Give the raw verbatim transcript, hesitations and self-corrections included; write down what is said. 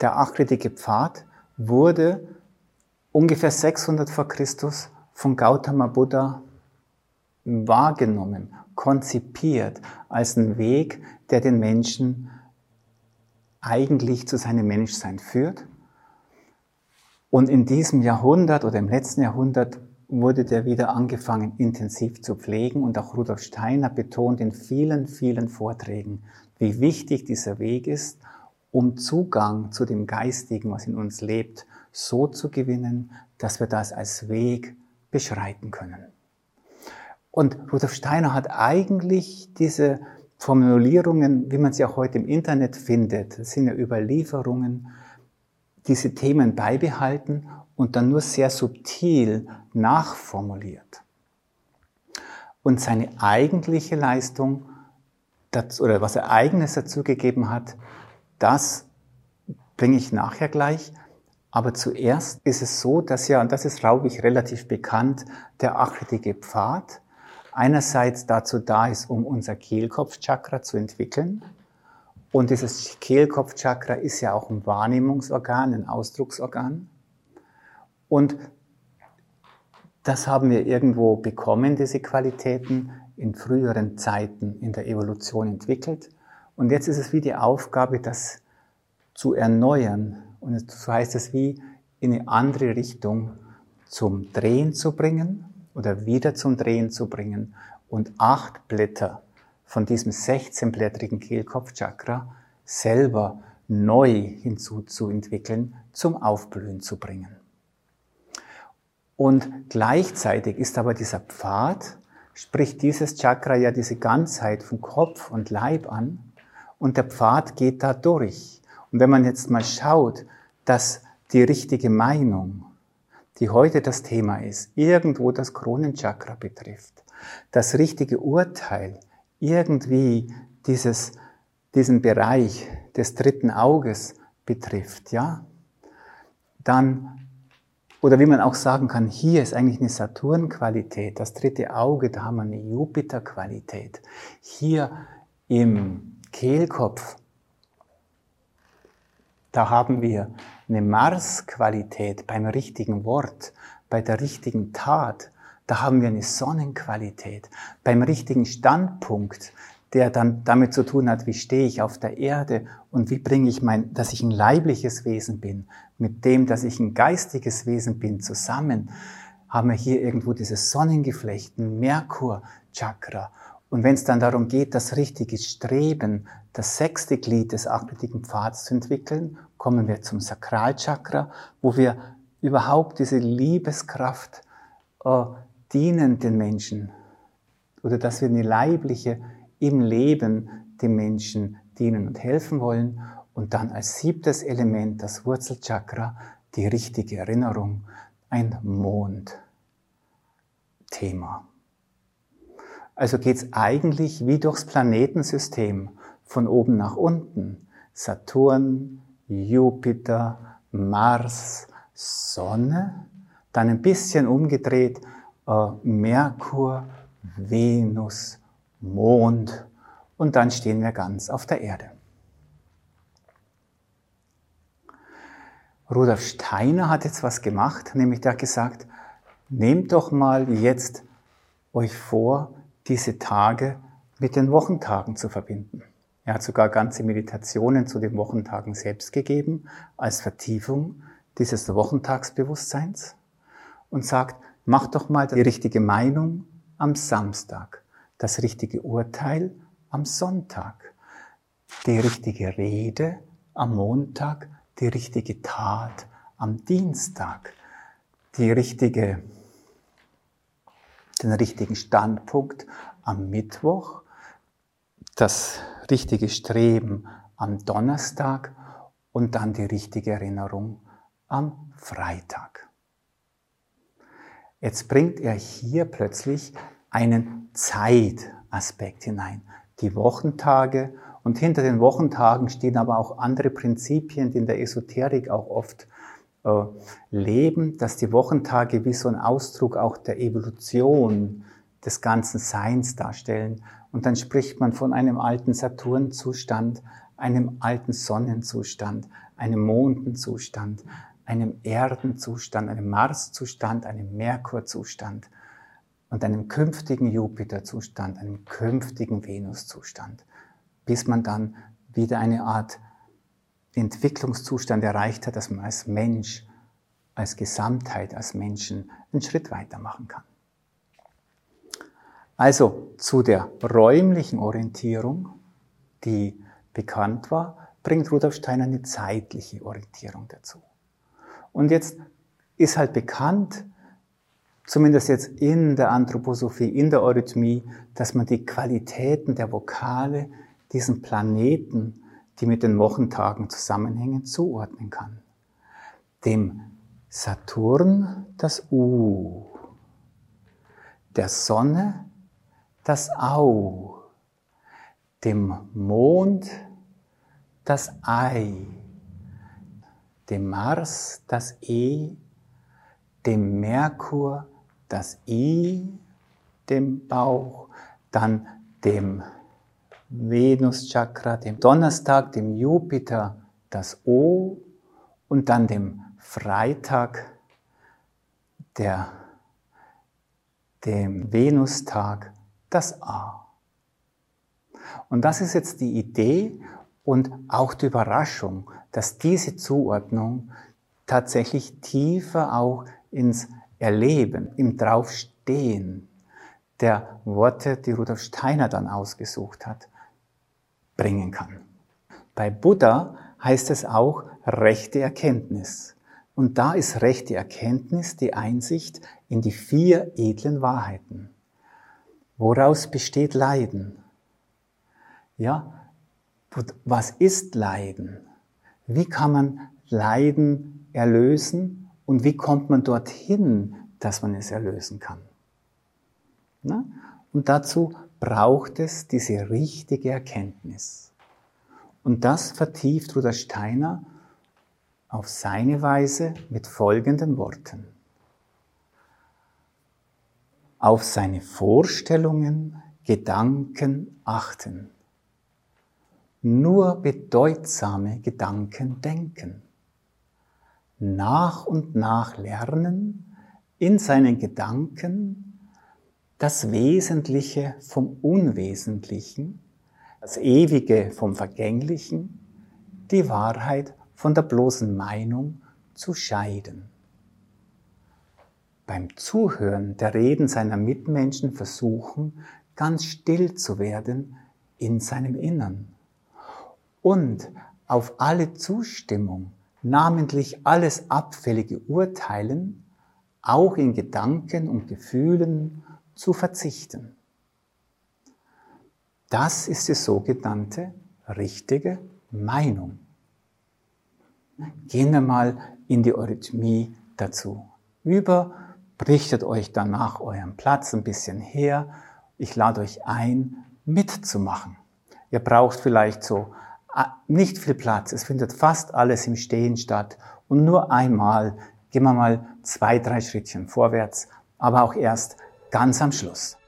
der achtgliedrige Pfad wurde ungefähr sechshundert vor Christus von Gautama Buddha wahrgenommen, konzipiert als ein Weg, der den Menschen eigentlich zu seinem Menschsein führt. Und in diesem Jahrhundert oder im letzten Jahrhundert wurde der wieder angefangen, intensiv zu pflegen. Und auch Rudolf Steiner betont in vielen, vielen Vorträgen, wie wichtig dieser Weg ist, um Zugang zu dem Geistigen, was in uns lebt, so zu gewinnen, dass wir das als Weg beschreiten können. Und Rudolf Steiner hat eigentlich diese Formulierungen, wie man sie auch heute im Internet findet, das sind ja Überlieferungen, diese Themen beibehalten und dann nur sehr subtil nachformuliert. Und seine eigentliche Leistung, das, oder was er Eigenes dazugegeben hat, das bringe ich nachher gleich. Aber zuerst ist es so, dass ja, und das ist, glaube ich, relativ bekannt, der achtgliedrige Pfad einerseits dazu da ist, um unser Kehlkopfchakra zu entwickeln. Und dieses Kehlkopfchakra ist ja auch ein Wahrnehmungsorgan, ein Ausdrucksorgan. Und das haben wir irgendwo bekommen, diese Qualitäten, in früheren Zeiten in der Evolution entwickelt. Und jetzt ist es wie die Aufgabe, das zu erneuern. Und so heißt es, wie in eine andere Richtung zum Drehen zu bringen oder wieder zum Drehen zu bringen und acht Blätter von diesem sechzehnblättrigen Kehlkopfchakra selber neu hinzuzuentwickeln, zum Aufblühen zu bringen. Und gleichzeitig ist aber dieser Pfad, spricht dieses Chakra ja diese Ganzheit von Kopf und Leib an und der Pfad geht da durch. Und wenn man jetzt mal schaut, dass die richtige Meinung, die heute das Thema ist, irgendwo das Kronenchakra betrifft, das richtige Urteil irgendwie dieses, diesen Bereich des dritten Auges betrifft, ja, dann, oder wie man auch sagen kann, hier ist eigentlich eine Saturn-Qualität, das dritte Auge, da haben wir eine Jupiter-Qualität. Hier im Kehlkopf, da haben wir eine Mars-Qualität beim richtigen Wort, bei der richtigen Tat. Da haben wir eine Sonnenqualität. Beim richtigen Standpunkt, der dann damit zu tun hat, wie stehe ich auf der Erde und wie bringe ich mein, dass ich ein leibliches Wesen bin, mit dem, dass ich ein geistiges Wesen bin, zusammen, haben wir hier irgendwo dieses Sonnengeflecht, ein Merkur-Chakra. Und wenn es dann darum geht, das richtige Streben, das sechste Glied des achtgliedrigen Pfads zu entwickeln, kommen wir zum Sakralchakra, wo wir überhaupt diese Liebeskraft äh, dienen den Menschen oder dass wir eine leibliche im Leben dem Menschen dienen und helfen wollen. Und dann als siebtes Element das Wurzelchakra, die richtige Erinnerung, ein Mondthema. Also geht es eigentlich wie durchs Planetensystem, von oben nach unten. Saturn, Jupiter, Mars, Sonne, dann ein bisschen umgedreht, äh, Merkur, Venus, Mond und dann stehen wir ganz auf der Erde. Rudolf Steiner hat jetzt was gemacht, nämlich der hat gesagt, nehmt doch mal jetzt euch vor, diese Tage mit den Wochentagen zu verbinden. Er hat sogar ganze Meditationen zu den Wochentagen selbst gegeben, als Vertiefung dieses Wochentagsbewusstseins und sagt, macht doch mal die richtige Meinung am Samstag, das richtige Urteil am Sonntag, die richtige Rede am Montag, die richtige Tat am Dienstag, die richtige, den richtigen Standpunkt am Mittwoch, das richtige Streben am Donnerstag und dann die richtige Erinnerung am Freitag. Jetzt bringt er hier plötzlich einen Zeitaspekt hinein. Die Wochentage und hinter den Wochentagen stehen aber auch andere Prinzipien, die in der Esoterik auch oft äh, leben, dass die Wochentage wie so ein Ausdruck auch der Evolution des ganzen Seins darstellen. Und dann spricht man von einem alten Saturnzustand, einem alten Sonnenzustand, einem Mondenzustand, einem Erdenzustand, einem Marszustand, einem Merkurzustand und einem künftigen Jupiterzustand, einem künftigen Venuszustand, bis man dann wieder eine Art Entwicklungszustand erreicht hat, dass man als Mensch, als Gesamtheit, als Menschen einen Schritt weitermachen kann. Also zu der räumlichen Orientierung, die bekannt war, bringt Rudolf Steiner eine zeitliche Orientierung dazu. Und jetzt ist halt bekannt, zumindest jetzt in der Anthroposophie, in der Eurythmie, dass man die Qualitäten der Vokale diesen Planeten, die mit den Wochentagen zusammenhängen, zuordnen kann. Dem Saturn das U, der Sonne das Au, dem Mond das Ei, dem Mars das E, dem Merkur das I, dem Bauch, dann dem Venus-Chakra, dem Donnerstag, dem Jupiter das O und dann dem Freitag, der, dem Venustag das A. Und das ist jetzt die Idee und auch die Überraschung, dass diese Zuordnung tatsächlich tiefer auch ins Erleben, im Draufstehen der Worte, die Rudolf Steiner dann ausgesucht hat, bringen kann. Bei Buddha heißt es auch rechte Erkenntnis. Und da ist rechte Erkenntnis die Einsicht in die vier edlen Wahrheiten. Woraus besteht Leiden? Ja, was ist Leiden? Wie kann man Leiden erlösen und wie kommt man dorthin, dass man es erlösen kann? Na? Und dazu braucht es diese richtige Erkenntnis. Und das vertieft Rudolf Steiner auf seine Weise mit folgenden Worten. Auf seine Vorstellungen, Gedanken achten. Nur bedeutsame Gedanken denken. Nach und nach lernen, in seinen Gedanken das Wesentliche vom Unwesentlichen, das Ewige vom Vergänglichen, die Wahrheit von der bloßen Meinung zu scheiden. Beim Zuhören der Reden seiner Mitmenschen versuchen, ganz still zu werden in seinem Innern. Und auf alle Zustimmung, namentlich alles abfällige Urteilen, auch in Gedanken und Gefühlen zu verzichten. Das ist die sogenannte richtige Meinung. Gehen wir mal in die Eurythmie dazu über, richtet euch danach euren Platz ein bisschen her. Ich lade euch ein, mitzumachen. Ihr braucht vielleicht so nicht viel Platz, es findet fast alles im Stehen statt und nur einmal gehen wir mal zwei, drei Schrittchen vorwärts, aber auch erst ganz am Schluss.